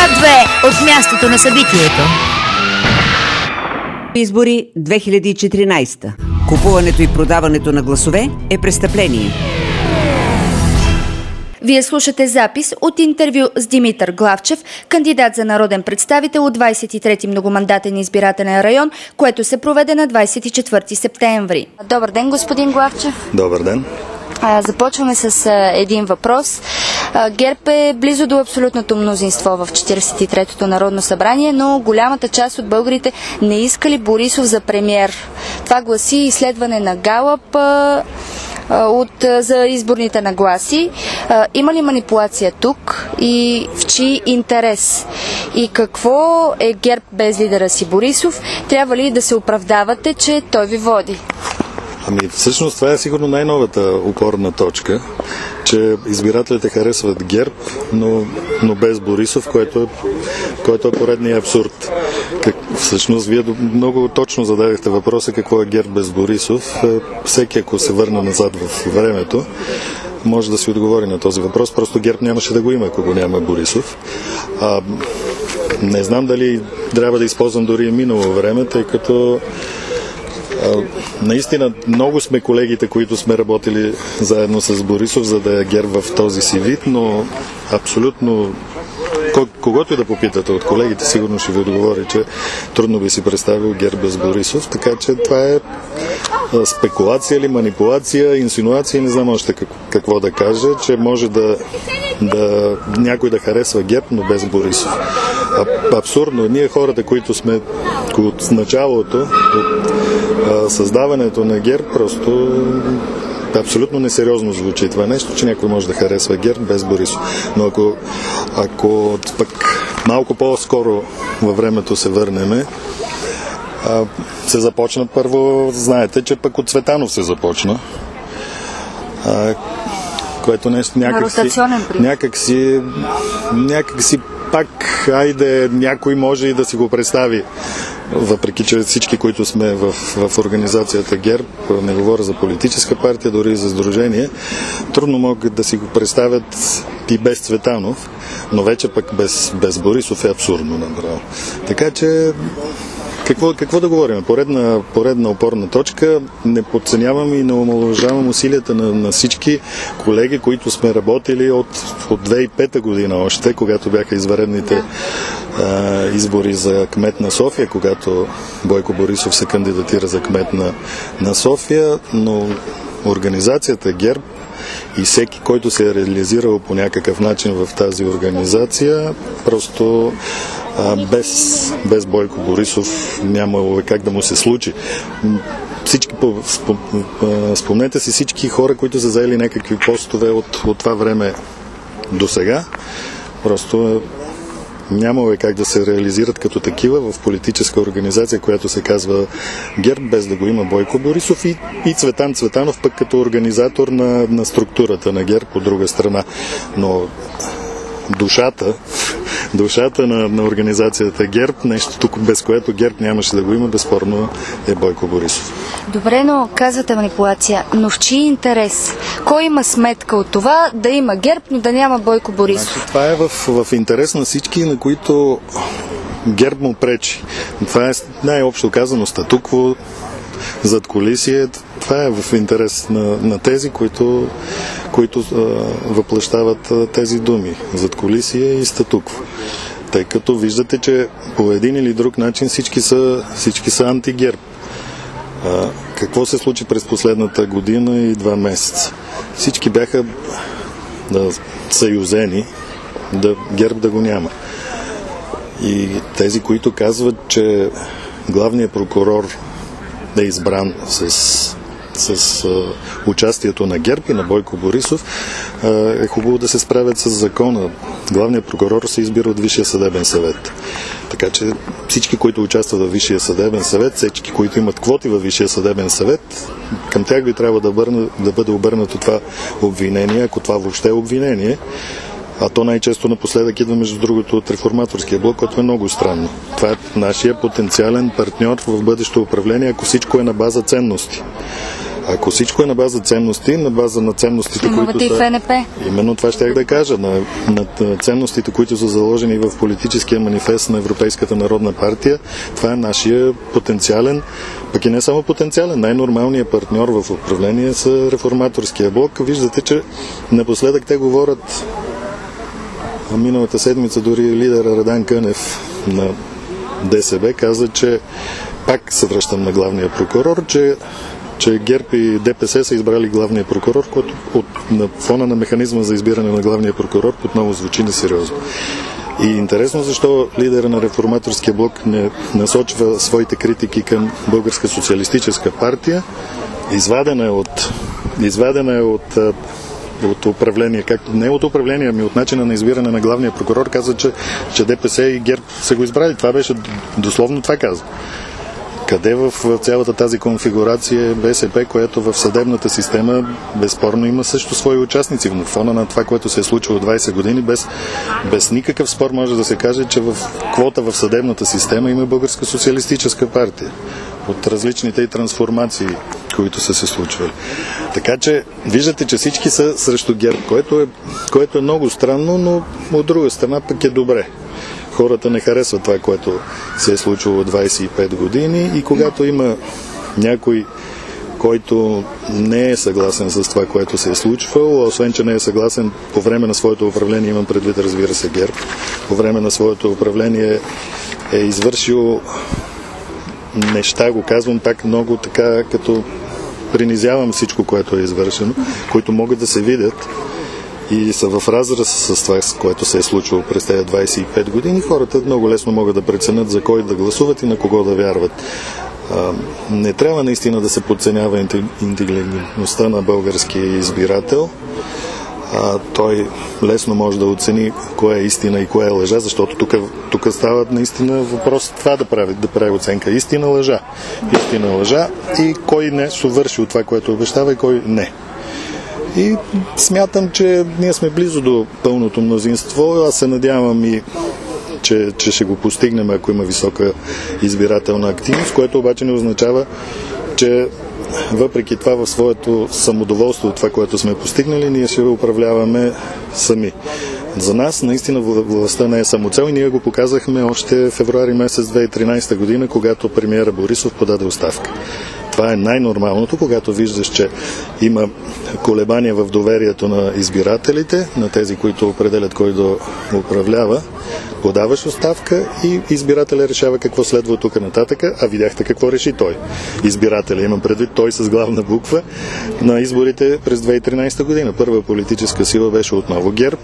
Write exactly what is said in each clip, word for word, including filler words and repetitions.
Свят две от мястото на събитието. Избори две хиляди и четиринадесета. Купуването и продаването на гласове е престъпление. Вие слушате запис от интервю с Димитър Главчев, кандидат за народен представител от двадесет и трети многомандатен избирателен район, което се проведе на двадесет и четвърти септември. Добър ден, господин Главчев. Добър ден. Започваме с един въпрос. ГЕРБ е близо до абсолютното мнозинство в четиридесет и третото Народно събрание, но голямата част от българите не искали Борисов за премиер. Това гласи изследване на Галъп от, за изборните нагласи. Има ли манипулация тук и в чий интерес? И какво е ГЕРБ без лидера си Борисов? Трябва ли да се оправдавате, че той ви води? Ами всъщност това е сигурно най-новата опорна точка, че избирателите харесват ГЕРБ, но, но без Борисов, което е, което е поредният абсурд. Как, всъщност вие много точно зададахте въпроса какво е ГЕРБ без Борисов. Всеки, ако се върне назад в времето, може да си отговори на този въпрос. Просто ГЕРБ нямаше да го има, ако го няма Борисов. А, не знам дали трябва да използвам дори и минало време, тъй като наистина много сме колегите, които сме работили заедно с Борисов, за да е ГЕРБ в този си вид, но абсолютно когото и да попитате от колегите, сигурно ще ви отговори, че трудно би си представил ГЕРБ без Борисов, така че това е спекулация или манипулация, инсинуация, не знам още какво да кажа, че може да, да някой да харесва ГЕРБ, но без Борисов. Абсурдно. Ние хората, които сме от началото, от създаването на ГЕРБ, просто абсолютно несериозно звучи това нещо, че някой може да харесва ГЕРБ без Борисов. Но ако, ако пък малко по-скоро във времето се върнеме, се започна първо, знаете, че пък от Цветанов се започна, което нещо някак си, някак си, някак си пак, айде, някой може и да си го представи, въпреки че всички, които сме в, в организацията ГЕРБ, не говоря за политическа партия, дори и за сдружение, трудно могат да си го представят и без Цветанов, но вече пък без, без Борисов е абсурдно направо. Така че Какво, какво да говорим? Поредна, поредна опорна точка. Не подценявам и не омаловажавам усилията на, на всички колеги, които сме работили от, от две хиляди и пета година още, когато бяха извънредните а, избори за кмет на София, когато Бойко Борисов се кандидатира за кмет на, на София, но организацията ГЕРБ и всеки, който се е реализирал по някакъв начин в тази организация, просто а, без, без Бойко Борисов нямало как да му се случи. Всички, спомнете си всички хора, които са заели някакви постове от, от това време до сега. Просто нямало е как да се реализират като такива в политическа организация, която се казва ГЕРБ, без да го има Бойко Борисов и, и Цветан Цветанов пък като организатор на, на структурата на ГЕРБ от друга страна. Но душата, душата на, на организацията ГЕРБ, нещо тук, без което ГЕРБ нямаше да го има, безспорно е Бойко Борисов. Добре, но казвате манипулация, но в чий интерес? Кой има сметка от това да има ГЕРБ, но да няма Бойко Борисов? Значи, това е в, в интерес на всички, на които ГЕРБ му пречи. Това е най-общо казано статукво, задкулисие. Това е в интерес на, на тези, които, които а, въплъщават а, тези думи. Задкулисие и статукво. Тъй като виждате, че по един или друг начин всички са, всички са анти-ГЕРБ. А, какво се случи през последната година и два месеца? Всички бяха да, съюзени да ГЕРБ да го няма. И тези, които казват, че главният прокурор е избран с, с а, участието на ГЕРБ и на Бойко Борисов, а, е хубаво да се справят с закона. Главният прокурор се избира от Висшия съдебен съвет. Така че всички, които участват в Висшия съдебен съвет, всички, които имат квоти във Висшия съдебен съвет, към тях би трябва да, бърна, да бъде обърнато това обвинение, ако това въобще е обвинение. А то най-често напоследък идва, между другото, от реформаторския блок, което е много странно. Това е нашия потенциален партньор в бъдещо управление, ако всичко е на база ценности. ако всичко е на база ценности, на база на ценностите, Имате които и са... в ЕНП. Именно това щях да кажа. На, на ценностите, които са заложени в политическия манифест на Европейската народна партия, това е нашия потенциален, пък и не само потенциален, най-нормалният партньор в управление са Реформаторския блок. Виждате, че напоследък те говорят, миналата седмица дори лидера Радан Кънев на ДСБ каза, че пак се връщам на главния прокурор, че че ГЕРБ и ДПС са избрали главния прокурор, който от, на фона на механизма за избиране на главния прокурор отново звучи несериозно. И интересно защо лидера на Реформаторския блок не насочва своите критики към Българска социалистическа партия, извадена е от, извадена е от, от управление, как, не от управление, ами от начина на избиране на главния прокурор, каза, че, че ДПС и ГЕРБ са го избрали. Това беше дословно това каза. Къде в цялата тази конфигурация е БСП, която в съдебната система безспорно има също свои участници. В фона на това, което се е случило двайсет години, без, без никакъв спор може да се каже, че в квота в съдебната система има Българска социалистическа партия. От различните и трансформации, които са се случвали. Така че виждате, че всички са срещу ГЕРБ, което е, което е много странно, но от друга страна пък е добре. Хората не харесват това, което се е случило двайсет и пет години и когато има някой, който не е съгласен с това, което се е случвало, освен че не е съгласен по време на своето управление, имам предвид, разбира се, ГЕРБ, по време на своето управление е извършил неща, го казвам пак много така, като принизявам всичко, което е извършено, които могат да се видят и са в разраз с това, с което се е случило през тези двайсет и пет години, хората много лесно могат да преценят за кой да гласуват и на кого да вярват. А, не трябва наистина да се подценява интелигентността на българския избирател. А, той лесно може да оцени кое е истина и кое е лъжа, защото тук, тук става наистина въпрос това да прави, да прави оценка. Истина, лъжа. Истина, лъжа и кой нещо върши от това, което обещава и кой не. И смятам, че ние сме близо до пълното мнозинство. Аз се надявам и, че, че ще го постигнем, ако има висока избирателна активност, което обаче не означава, че въпреки това в своето самодоволство от това, което сме постигнали, ние ще управляваме сами. За нас наистина властта не е самоцел и ние го показахме още февруари месец две хиляди и тринайсета година, когато премиера Борисов подаде оставка. Това е най-нормалното, когато виждаш, че има колебания в доверието на избирателите, на тези, които определят кой да управлява. Подаваш оставка и избирателя решава какво следва от тук нататък, а видяхте какво реши той. Избирателя, имам предвид той с главна буква, на изборите през две хиляди и тринайсета година. Първа политическа сила беше отново ГЕРБ,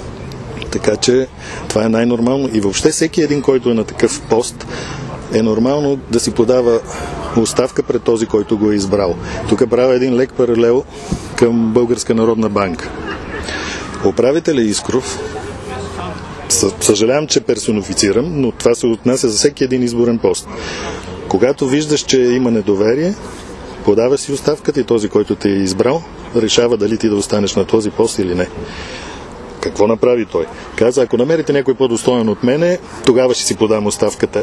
така че това е най-нормално и въобще всеки един, който е на такъв пост, е нормално да си подава оставка пред този, който го е избрал. Тук правя един лек паралел към Българска народна банка. Управителя Искров, съжалявам, че персонифицирам, но това се отнася за всеки един изборен пост. Когато виждаш, че има недоверие, подава си оставката и този, който те е избрал, решава дали ти да останеш на този пост или не. Какво направи той? Каза, ако намерите някой по-достоен от мене, тогава ще си подам оставката.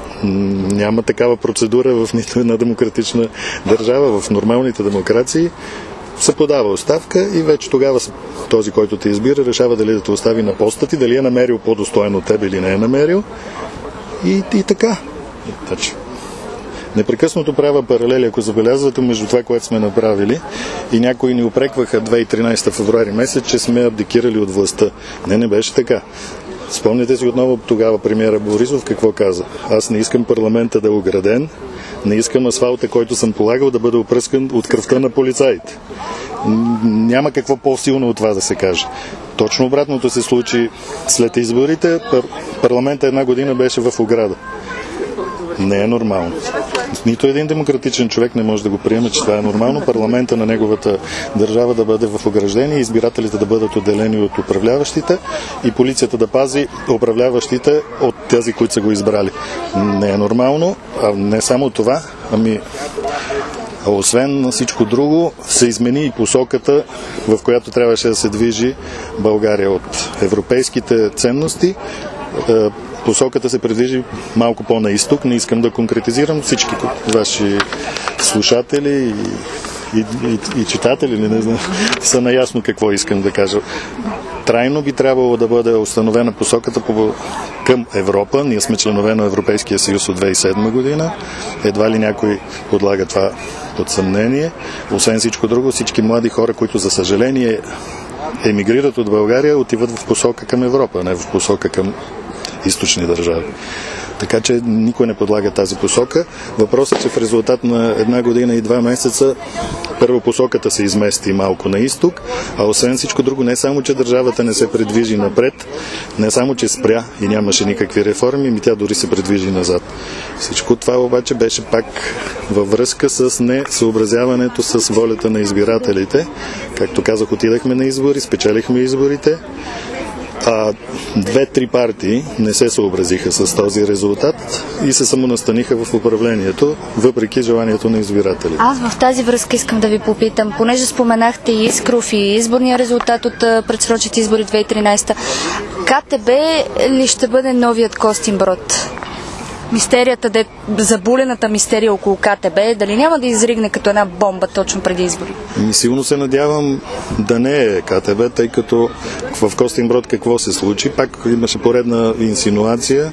Няма такава процедура в нито една демократична държава. В нормалните демокрации се подава оставка и вече тогава този, който те избира, решава дали да те остави на поста ти, дали е намерил по-достоен от теб или не е намерил. И, и така. Значи, непрекъснато правя паралели, ако забелязвате, между това, което сме направили и някои ни упрекваха две хиляди и тринайсета февруари месец, че сме абдикирали от властта. Не, не беше така. Спомняте си отново тогава премиера Борисов какво каза? Аз не искам парламента да е ограден, не искам асфалта, който съм полагал, да бъде опръскан от кръвта на полицаите. Няма какво по-силно от това да се каже. Точно обратното се случи след изборите. Пар... Парламента една година беше в ограда. Не е нормално. Нито един демократичен човек не може да го приеме, че това е нормално. Парламента на неговата държава да бъде в ограждение, избирателите да бъдат отделени от управляващите и полицията да пази управляващите от тези, които са го избрали. Не е нормално, а не само това, ами освен всичко друго, се измени и посоката, в която трябваше да се движи България от европейските ценности. Посоката се предвижи малко по-на изток. Не искам да конкретизирам, всички ваши слушатели и, и, и читатели, не знам, са наясно какво искам да кажа. Трайно би трябвало да бъде установена посоката по, към Европа. Ние сме членове на Европейския съюз от две хиляди и седма година. Едва ли някой подлага това под съмнение. Освен всичко друго, всички млади хора, които за съжаление емигрират от България, отиват в посока към Европа, не в посока към източни държави. Така че никой не подлага тази посока. Въпросът е, че в резултат на една година и два месеца първо посоката се измести малко на изток, а освен всичко друго, не само, че държавата не се придвижи напред, не само, че спря и нямаше никакви реформи, ми тя дори се придвижи назад. Всичко това обаче беше пак във връзка с несъобразяването с волята на избирателите. Както казах, отидахме на избори, спечелихме изборите, а две-три партии не се съобразиха с този резултат и се самонастаниха в управлението, въпреки желанието на избирателите. Аз в тази връзка искам да ви попитам, понеже споменахте и Искров и изборния резултат от предсрочните избори две хиляди и тринадесета, КТБ ли ще бъде новият Костинброд? Мистерията, де, забулената мистерия около КТБ, дали няма да изригне като една бомба точно преди избори? И силно се надявам да не е КТБ, тъй като в Костинброд какво се случи? Пак имаше поредна инсинуация,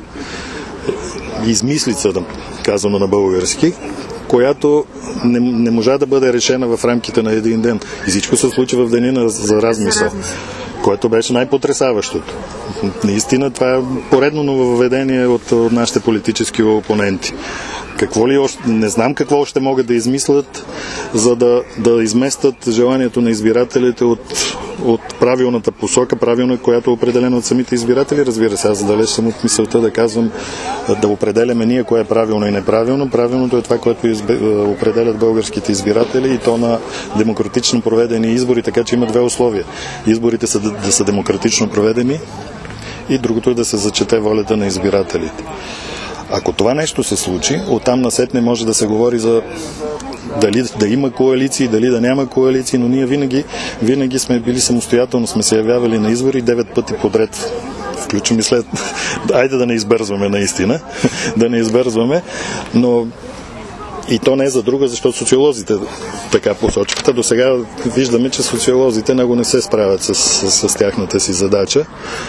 измислица, казано на български, която не, не можа да бъде решена в рамките на един ден. И всичко се случи в деня за размисъл, което беше най-потресаващото. Наистина това е поредно нововведение от, от нашите политически опоненти. Какво ли още, не знам какво още могат да измислят, за да, да изместят желанието на избирателите от, от правилната посока, правилна, която е определена от самите избиратели. Разбира се, аз далеч съм от мисълта да казвам, да определяме ние кое е правилно и неправилно. Правилното е това, което изб... определят българските избиратели, и то на демократично проведени избори, така че има две условия. Изборите са да, да са демократично проведени и другото е да се зачете волята на избирателите. Ако това нещо се случи, оттам насетне може да се говори за дали да има коалиции, дали да няма коалиции, но ние винаги, винаги сме били самостоятелно, сме се явявали на избори девет пъти подред. Включим и след... Айде да не избързваме наистина, да не избързваме, но и то не е за друга, защото социолозите така посочват. До сега виждаме, че социолозите много не се справят с, с, с тяхната си задача.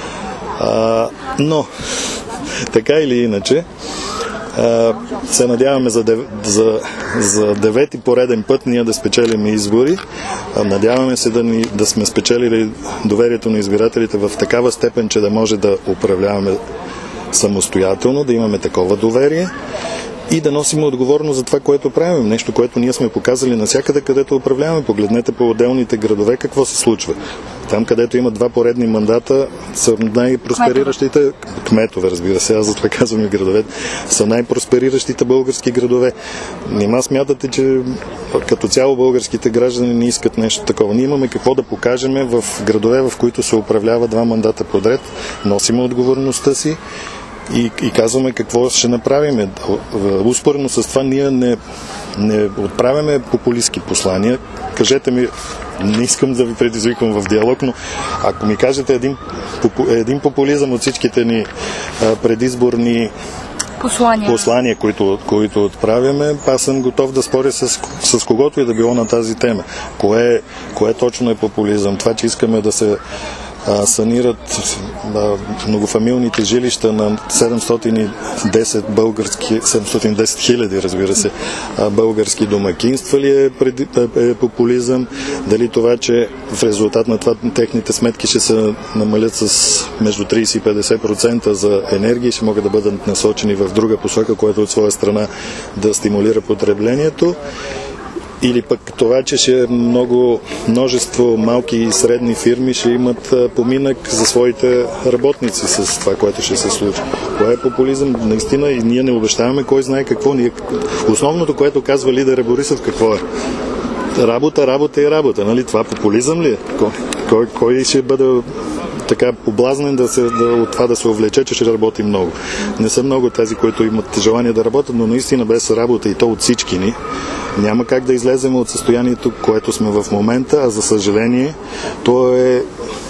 А, но така или иначе, се надяваме за, дев... за, за девети пореден път ние да спечелим избори. Надяваме се да, ни... да сме спечелили доверието на избирателите в такава степен, че да може да управляваме самостоятелно, да имаме такова доверие и да носим отговорност за това, което правим. Нещо, което ние сме показали навсякъде, където управляваме. Погледнете по отделните градове какво се случва. Там, където има два поредни мандата, са най-проспериращите кметове, разбира се, аз за това казвам и градове, са най-проспериращите български градове. Нима смятате, че като цяло българските граждани не искат нещо такова. Ние имаме какво да покажем в градове, в които се управлява два мандата подред, носим отговорността си И, и казваме какво ще направим. Успоредно с това ние не, не отправяме популистски послания. Кажете ми, не искам да ви предизвиквам в диалог, но ако ми кажете един, един популизъм от всичките ни а, предизборни послания, послания които, които отправяме, аз съм готов да споря с, с когото и да било на тази тема. Кое, кое точно е популизъм? Това, че искаме да се санират многофамилните жилища на седемстотин и десет български, седемстотин и десет хиляди, разбира се, български домакинства ли е, преди, е популизъм? Дали това, че в резултат на това техните сметки ще се намалят с между тридесет и петдесет процента за енергия и ще могат да бъдат насочени в друга посока, което от своя страна да стимулира потреблението? Или пък това, че ще много множество малки и средни фирми ще имат поминък за своите работници с това, което ще се случи. Това е популизъм. Наистина и ние не обещаваме кой знае какво. Ние... Основното, което казва лидера Борисов, какво е? Работа, работа и работа. Нали? Това популизъм ли е? Кой, кой, кой ще бъде така поблазнен да се, да, от това да се увлече, че ще работи много. Не са много тези, които имат желание да работят, но наистина без работа и то от всички ни, няма как да излезем от състоянието, което сме в момента, а за съжаление, то е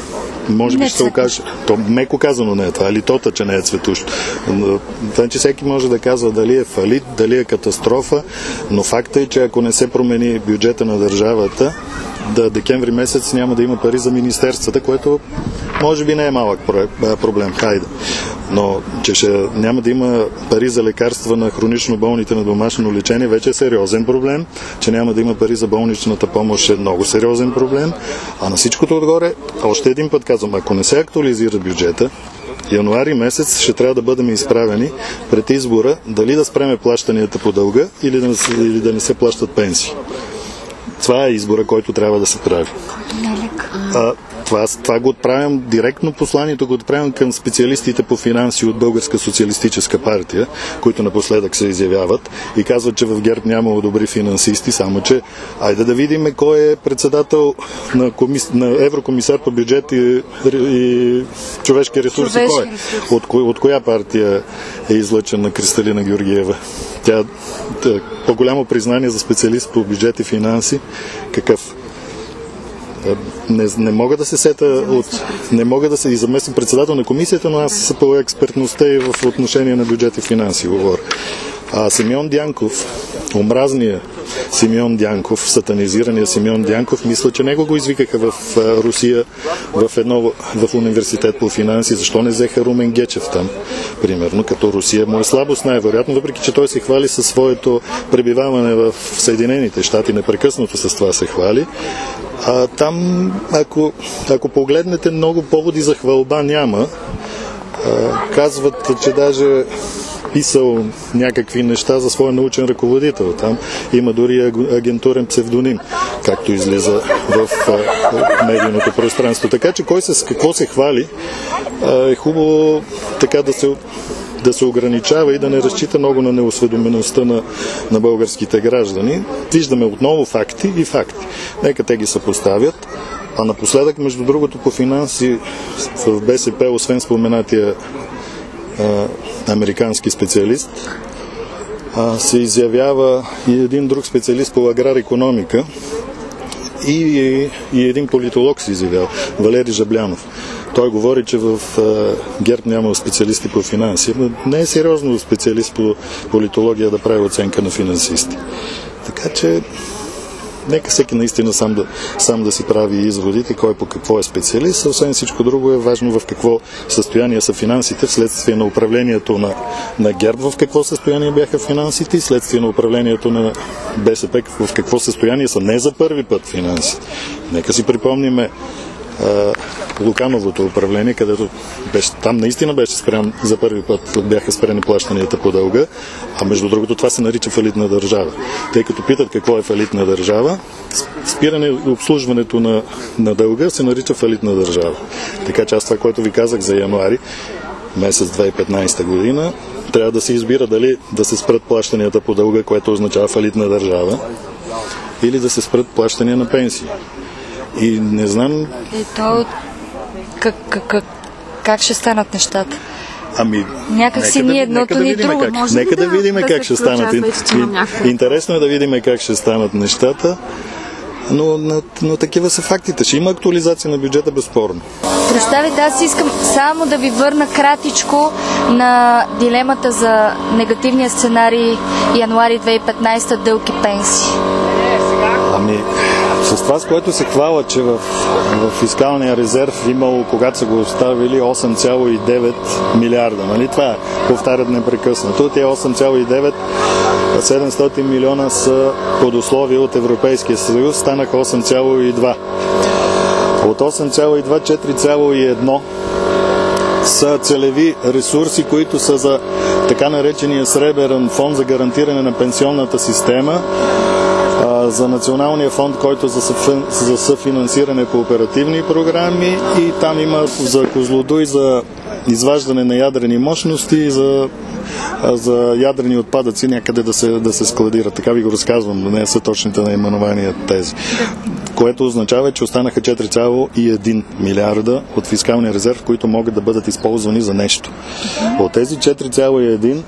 може би ще се окаже. То меко казано не е това, литота, че не е цветущо. Значи всеки може да казва дали е фалит, дали е катастрофа, но факта е, че ако не се промени бюджета на държавата, да декември месец няма да има пари за министерствата, което може би не е малък проблем, хайде. Но че ще няма да има пари за лекарства на хронично болните на домашно лечение, вече е сериозен проблем. Че няма да има пари за болничната помощ е много сериозен проблем. А на всичкото отгоре, още един път казвам, ако не се актуализира бюджета, януари месец ще трябва да бъдем изправени пред избора дали да спреме плащанията по дълга или да, или да не се плащат пенсии. Това е избора, който трябва да се прави. А, това, това го отправям, директно посланието го отправям към специалистите по финанси от Българска социалистическа партия, които напоследък се изявяват и казват, че в ГЕРБ няма добри финансисти, само че айде да видим кой е председател на, комис... на еврокомисар по бюджет и, и човешки ресурси. Човешки кой е? Ресурси. От, ко... от коя партия е излъчен на Кристалина Георгиева? Тя по-голямо признание за специалист по бюджет и финанси. Какъв? Не, не мога да се сета от... Не мога да се и заместим председател на комисията, но аз по експертността и в отношение на бюджет и финанси говоря. А Симеон Дянков, омразния Симеон Дянков, сатанизирания Симеон Дянков, мисля, че него го извикаха в Русия в едно в университет по финанси. Защо не взеха Румен Гечев там, примерно, като Русия му е слабост най-вероятно, въпреки че той се хвали със своето пребиваване в Съединените щати, непрекъснато с това се хвали. А там, ако, ако погледнете, много поводи за хвалба няма. А, казват, че даже писал някакви неща за своя научен ръководител. Там има дори агентурен псевдоним, както излиза в а, медийното пространство. Така че кой се, с какво се хвали, а, е хубаво така да се да се ограничава и да не разчита много на неосведомеността на, на българските граждани. Виждаме отново факти и факти. Нека те ги съпоставят. А напоследък, между другото, по финанси в БСП, освен споменатия а, американски специалист, а, се изявява и един друг специалист по аграр-икономика и, и, и един политолог се изявява, Валери Жаблянов. Той говори, че в ГЕРБ няма специалисти по финанси, но не е сериозно специалист по политология да прави оценка на финансисти. Така че нека всеки наистина сам да, сам да си прави изводите, кой по какво е специалист. Освен всичко друго е важно в какво състояние са финансите, вследствие на управлението на, на ГЕРБ в какво състояние бяха финансите и вследствие на управлението на БСП в какво състояние са не за първи път финанси. Нека си припомниме Лукановото управление, където беше, там наистина беше спрян за първи път, бяха спрени плащанията по дълга, а между другото това се нарича фалит на държава. Тъй като питат какво е фалит на държава, спиране обслужването на, на дълга се нарича фалит на държава. Така че аз това, което ви казах за януари, месец две хиляди и петнадесета година, трябва да се избира дали да се спрат плащанията по дълга, което означава фалит на държава, или да се спрат плащания на пенсии. И не знам... И то... Как, как, как, как ще станат нещата? Ами... Някак си ни едното, ни друго. Как, нека да, да видим да как ще станат. Интересно е да видим как ще станат нещата. Но, но, но такива са фактите. Ще има актуализация на бюджета, безспорно. Прощавайте, аз искам само да ви върна кратичко на дилемата за негативния сценарий януари две хиляди и петнадесета дълг и пенсии. Ами... С това, с което се хвала, че в, в фискалния резерв имало, когато са го оставили, осем цяло и девет милиарда. Нали? Това е, повтарят непрекъснато. Тия осем цяло и девет, седемстотин милиона са под условия от Европейския съюз, станаха осем цяло и два. От осем цяло и два, четири цяло и едно са целеви ресурси, които са за така наречения Сребърен фонд за гарантиране на пенсионната система, за Националния фонд, който за, съфин, за съфинансиране по оперативни програми, и там има за Козлодуй за изваждане на ядрени мощности и за, за ядрени отпадъци някъде да се, да се складират. Така ви го разказвам, но не са точните наименования тези. Което означава, че останаха четири цяло и един милиарда от фискалния резерв, които могат да бъдат използвани за нещо. От тези четири цяло и един,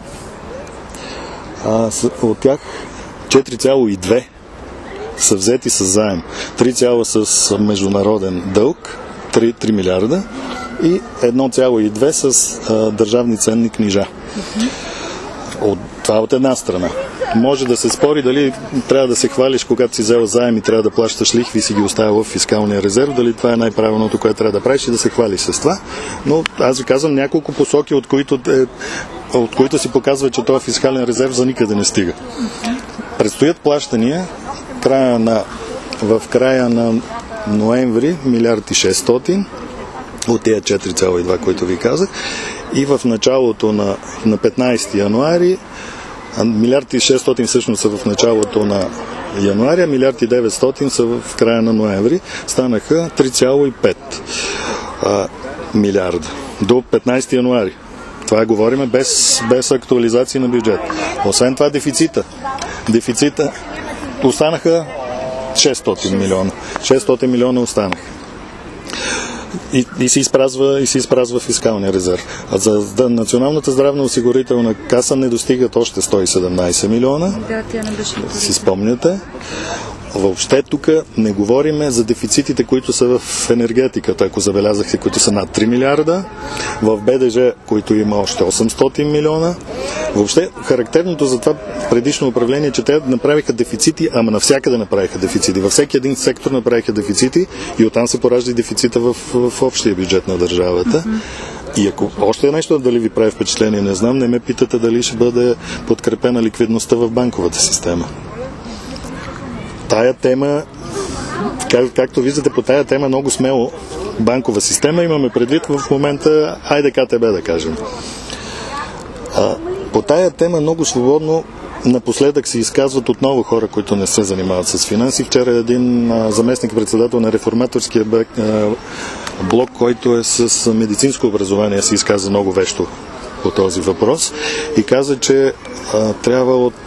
а, от тях четири цяло и две са взети с заем, три цяло с международен дълг, три милиарда и едно цяло и две с а, държавни ценни книжа. От, това от една страна. Може да се спори дали трябва да се хвалиш, когато си взел заем и трябва да плащаш лихви и си ги оставил в фискалния резерв, дали това е най-правилното, което трябва да правиш и да се хвалиш с това. Но аз ви казвам няколко посоки, от които, е, от които си показва, че този фискален резерв за никъде не стига. Предстоят плащания края на, в края на ноември милиард и шестстотин от тези четири цяло и два, които ви казах, и в началото на, на петнайсети януари милиард и шестстотин всъщност са в началото на януари, а милиард и деветстотин са в края на ноември. Станаха три цяло и пет милиарда до петнайсети януари. Това говорим без, без актуализация на бюджет. Освен това дефицита. Дефицита останаха шестстотин милиона. шестстотин милиона останаха. И, и, се изпразва, и се изпразва фискалния резерв. А за да, Националната здравноосигурителна каса не достигат още сто и седемнайсет милиона. Да, тя не беше. Си спомняте. Въобще тук не говориме за дефицитите, които са в енергетиката, ако забелязахте, които са над три милиарда, в БДЖ, които има още осемстотин милиона. Въобще характерното за това предишно управление, че те направиха дефицити, ама навсякъде направиха дефицити. Във всеки един сектор направиха дефицити и оттам се поражда дефицита в, в общия бюджет на държавата. Mm-hmm. И ако още нещо дали ви прави впечатление, не знам, не ме питате дали ще бъде подкрепена ликвидността в банковата система. Тая тема, как, както виждате, по тая тема много смело банкова система имаме предвид в момента, айде КТБ да кажем. А, по тая тема много свободно напоследък се изказват отново хора, които не се занимават с финанси. Вчера един а, заместник-председател на реформаторския бек, а, блок, който е с медицинско образование, се изказа много вещо по този въпрос и каза, че а, трябва от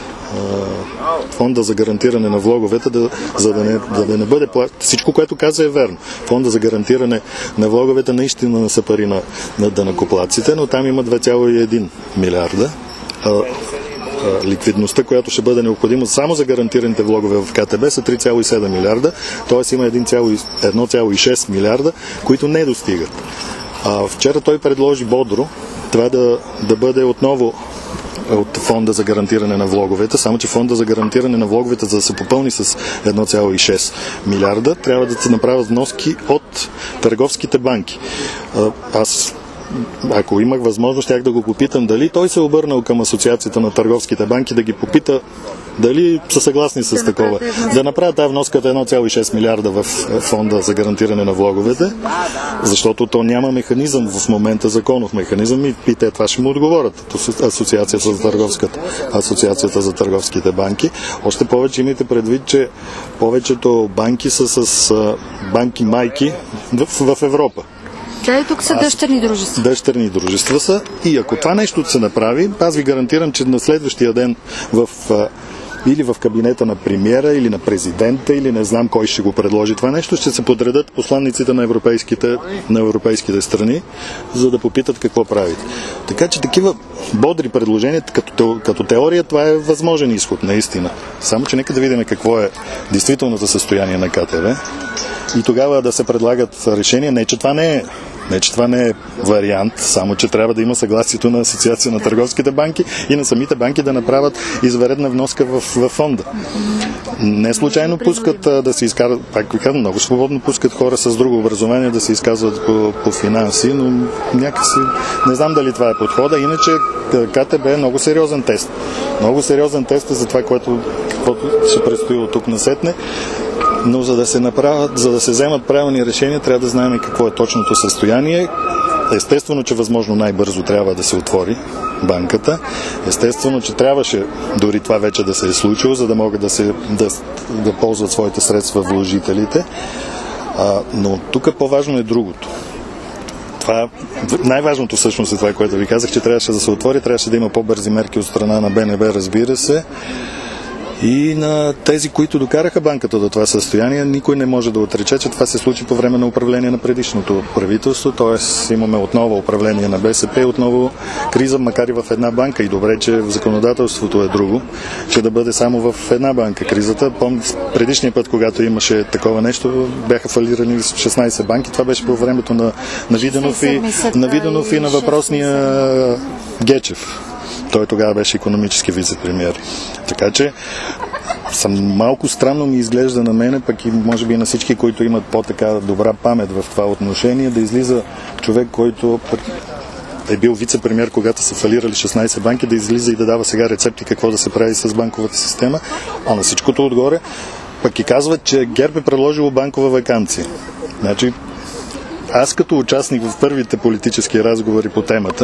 фонда за гарантиране на влоговете, да, за да не, да, да не бъде плащ... Всичко, което каза, е верно. Фонда за гарантиране на влоговете наистина не са пари на, на данъкоплатците, но там има два цяло и една милиарда. А, а, ликвидността, която ще бъде необходима само за гарантираните влогове в КТБ, са три цяло и седем милиарда, т.е. има едно цяло и шест милиарда, които не достигат. А, вчера той предложи бодро това да, да бъде отново от фонда за гарантиране на влоговете, само че фонда за гарантиране на влоговете, за да се попълни с едно цяло и шест милиарда, трябва да се направят вноски от търговските банки. Аз, ако имах възможност, щях да го попитам дали той се е обърнал към Асоциацията на търговските банки да ги попита дали са съгласни с да такова. Да направят тази вноска от едно цяло и шест милиарда в фонда за гарантиране на влоговете, защото то няма механизъм в момента, законов механизъм, и, и те това ще му отговорят. Асоциацията за, търговската, Асоциацията за търговските банки. Още повече имайте предвид, че повечето банки са с банки майки в, в Европа. Да, и тук са аз, дъщерни дружества. Дъщерни дружества са. И ако това нещо се направи, аз ви гарантирам, че на следващия ден в, или в кабинета на премиера, или на президента, или не знам кой ще го предложи това нещо, ще се подредат посланниците на европейските, на европейските страни, за да попитат какво правят. Така че такива бодри предложения, като, като теория, това е възможен изход, наистина. Само че нека да видим какво е действителното състояние на КТБ и тогава да се предлагат решения. Не, че това не е Не, че това не е вариант, само че трябва да има съгласието на Асоциация на търговските банки и на самите банки да направят извънредна вноска в, в фонда. Не случайно пускат а, да се изказват, пак ви казвам, много свободно пускат хора с друго образование да се изказват по, по финанси, но някакси не знам дали това е подхода. Иначе КТБ е много сериозен тест. Много сериозен тест е за това, което, което ще предстои от тук насетне. Но за да се направят, за да се вземат правилни решения, трябва да знаем какво е точното състояние. Естествено, че възможно най-бързо трябва да се отвори банката. Естествено, че трябваше дори това вече да се е случило, за да могат да, се, да, да ползват своите средства вложителите. А, но тук по-важно е другото. Това, най-важното всъщност е това, което ви казах, че трябваше да се отвори, трябваше да има по-бързи мерки от страна на БНБ, разбира се. И на тези, които докараха банката до това състояние, никой не може да отрече, че това се случи по време на управление на предишното правителство, т.е. имаме отново управление на БСП и отново криза, макар и в една банка. И добре, че в законодателството е друго, че да бъде само в една банка кризата. Помня, предишния път, когато имаше такова нещо, бяха фалирани шестнайсет банки. Това беше по времето на, на Виденов и на, Виденов и на въпросния Гечев. Той тогава беше икономически вице-премиер. Така че съм малко странно ми изглежда на мене, пък и може би на всички, които имат по-така добра памет в това отношение, да излиза човек, който е бил вице-премиер, когато са фалирали шестнайсет банки, да излиза и да дава сега рецепти какво да се прави с банковата система. А на всичкото отгоре пък и казват, че ГЕРБ е предложило банкова ваканция. Значи, аз като участник в първите политически разговори по темата,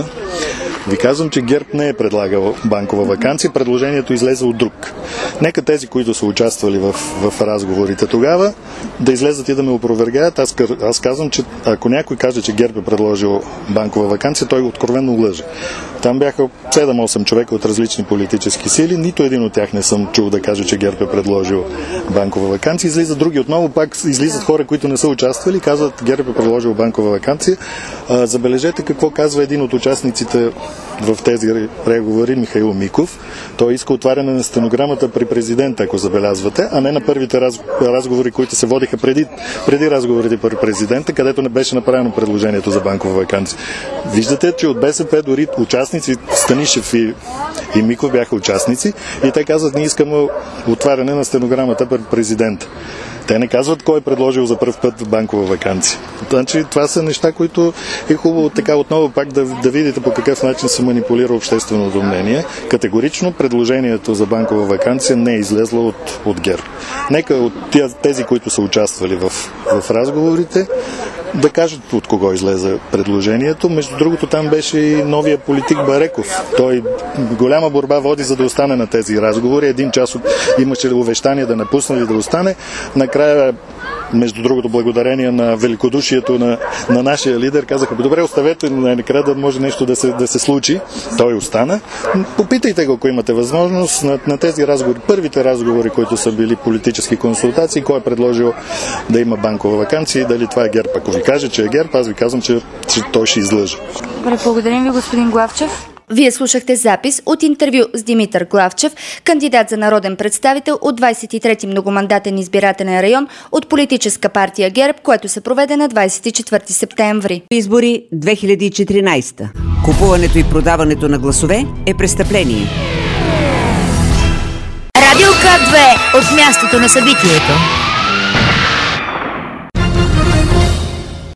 ви казвам, че ГЕРБ не е предлагал банкова ваканция, предложението излезе от друг. Нека тези, които са участвали в, в разговорите тогава, да излезат и да ме опровергаят. Аз, аз казвам, че ако някой каже, че ГЕРБ е предложил банкова ваканция, той откровенно лъже. Там бяха седем-осем човека от различни политически сили, нито един от тях не съм чул да каже, че ГЕРБ е предложил банкова ваканция. Излизат други отново, пак излизат хора, които не са участвали, казват, ГЕРБ е предложил банкова ваканция. А, забележете какво казва един от участниците в тези преговори, Михаил Миков. Той иска отваряне на стенограмата при президента, ако забелязвате, а не на първите раз, разговори, които се водиха преди, преди разговорите при президента, където не беше направено предложението за банкова ваканция. Виждате, че от БСП дори участници, Станишев и, и Миков бяха участници и те казват, ние искаме отваряне на стенограмата при президента. Те не казват кой е предложил за пръв път банкова ваканция. Значи, това са неща, които е хубаво така отново пак да, да видите по какъв начин се манипулира общественото мнение. Категорично предложението за банкова ваканция не е излезло от, от ГЕРБ. Нека от тези, които са участвали в, в разговорите, да кажат от кого излезе предложението. Между другото, там беше и новия политик Бареков. Той голяма борба води, за да остане на тези разговори. Един час от... имаше увещание да напусне или да остане. Накрая, между другото, благодарение на великодушието на, на нашия лидер, казаха, добре, оставете накрая да може нещо да се, да се случи. Той остана. Попитайте го, ако имате възможност, на, на тези разговори, първите разговори, които са били политически консултации, кой е предложил да има банкова ваканция и дали това е ГЕРБ. Ако ви каже, че е ГЕРБ, аз ви казвам, че, че той ще излъже. Добре, благодарим ви, господин Главчев. Вие слушахте запис от интервю с Димитър Главчев, кандидат за народен представител от двадесет и трети многомандатен избирателен район от политическа партия ГЕРБ, което се проведе на двадесет и четвърти септември. Избори две хиляди и четиринадесета. Купуването и продаването на гласове е престъпление. Радио К две от мястото на събитието.